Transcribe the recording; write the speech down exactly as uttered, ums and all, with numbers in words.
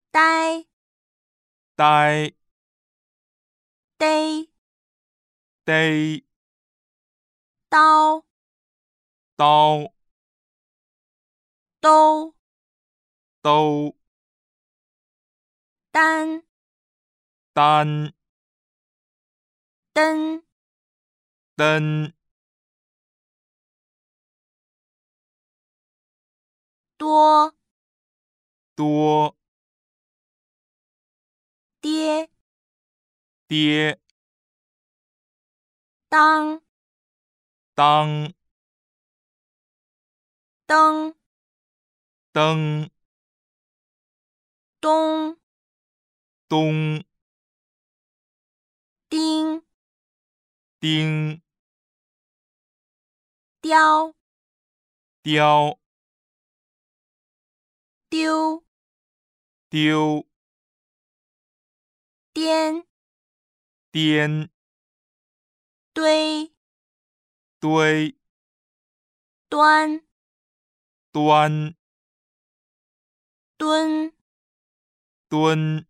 呆呆逮逮刀刀兜兜单单灯灯多多跌跌当当灯灯东东丁丁雕雕丢丢颠颠堆堆端端蹲蹲